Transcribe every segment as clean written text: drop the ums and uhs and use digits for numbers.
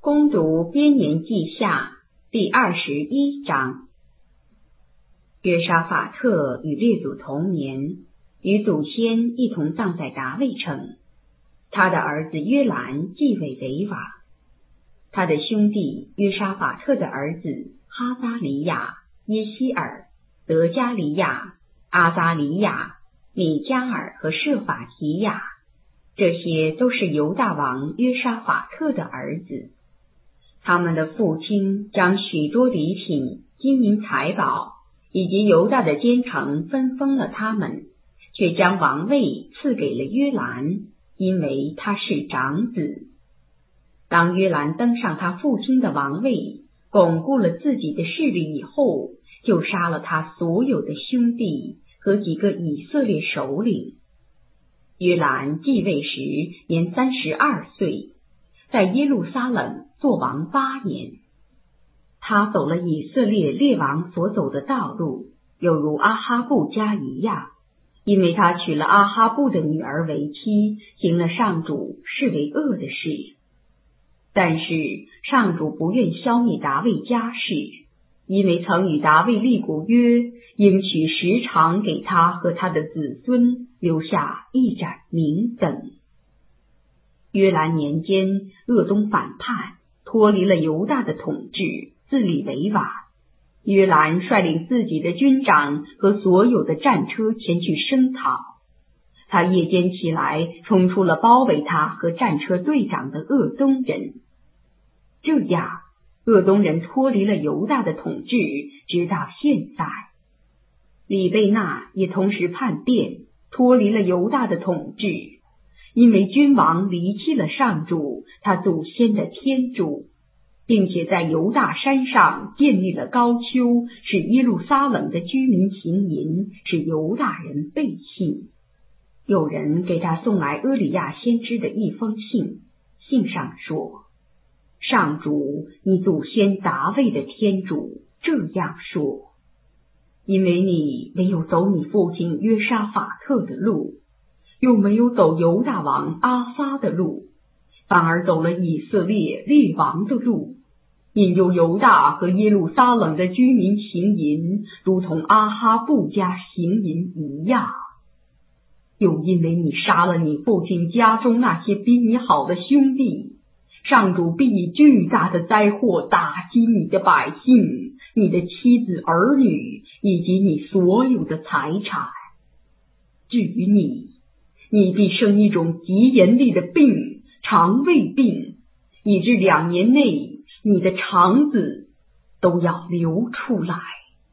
攻读编年记下第21章。约沙法特与列祖同年，与祖先一同葬在达味城。他的儿子约兰继位为王。他的兄弟约沙法特的儿子哈扎利亚、耶希尔、德加利亚、阿扎利亚、米加尔和舍法提亚，这些都是犹大王约沙法特的儿子。他们的父亲将许多礼品、金银财宝以及犹大的坚城分封了他们，却将王位赐给了约兰，因为他是长子。当约兰登上他父亲的王位，巩固了自己的势力以后，就杀了他所有的兄弟和几个以色列首领。约兰继位时年32岁，在耶路撒冷做王8年。他走了以色列列王所走的道路，有如阿哈布家一样，因为他娶了阿哈布的女儿为妻，行了上主视为恶的事。但是上主不愿消灭达味家室，因为曾与达味立过约，应许时常给他和他的子孙留下一盏明灯。约兰年间，鄂东反叛，脱离了犹大的统治，自立为王。约兰率领自己的军长和所有的战车前去声讨。他夜间起来，冲出了包围他和战车队长的鄂东人。这样，鄂东人脱离了犹大的统治，直到现在。里贝纳也同时叛变，脱离了犹大的统治，因为君王离弃了上主他祖先的天主，并且在犹大山上建立了高丘，使耶路撒冷的居民行淫，使犹大人背信。有人给他送来阿里亚先知的一封信，信上说：上主，你祖先达味的天主这样说，因为你没有走你父亲约沙法特的路，又没有走犹大王阿撒的路，反而走了以色列列王的路，引诱犹大和耶路撒冷的居民行淫，如同阿哈布家行淫一样。又因为你杀了你父亲家中那些比你好的兄弟，上主必以巨大的灾祸打击你的百姓，你的妻子儿女以及你所有的财产。至于你，你必生一种极严厉的病，肠胃病，以致2年内你的肠子都要流出来。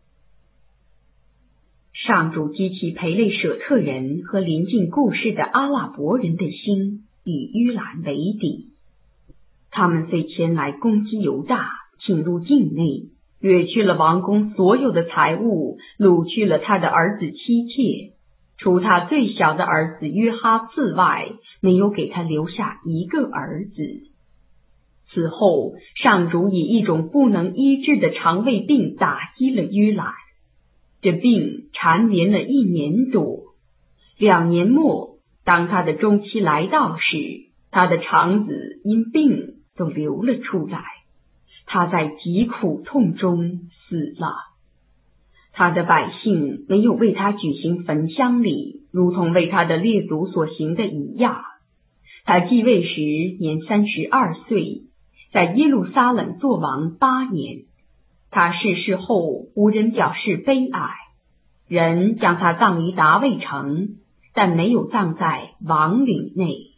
上主激起培类舍特人和邻近故事的阿拉伯人的心，与约兰为敌。他们遂前来攻击犹大，侵入境内，掠去了王宫所有的财物，掳去了他的儿子妻妾，除他最小的儿子约哈次外，没有给他留下一个儿子。此后，上主以一种不能医治的肠胃病打击了约兰，这病缠绵了1年多。2年末，当他的中期来到时，他的肠子因病都流了出来，他在极苦痛中死了。他的百姓没有为他举行焚香礼，如同为他的列祖所行的一样。他继位时年32岁，在耶路撒冷作王8年。他逝世后，无人表示悲哀，人将他葬于达味城，但没有葬在王陵内。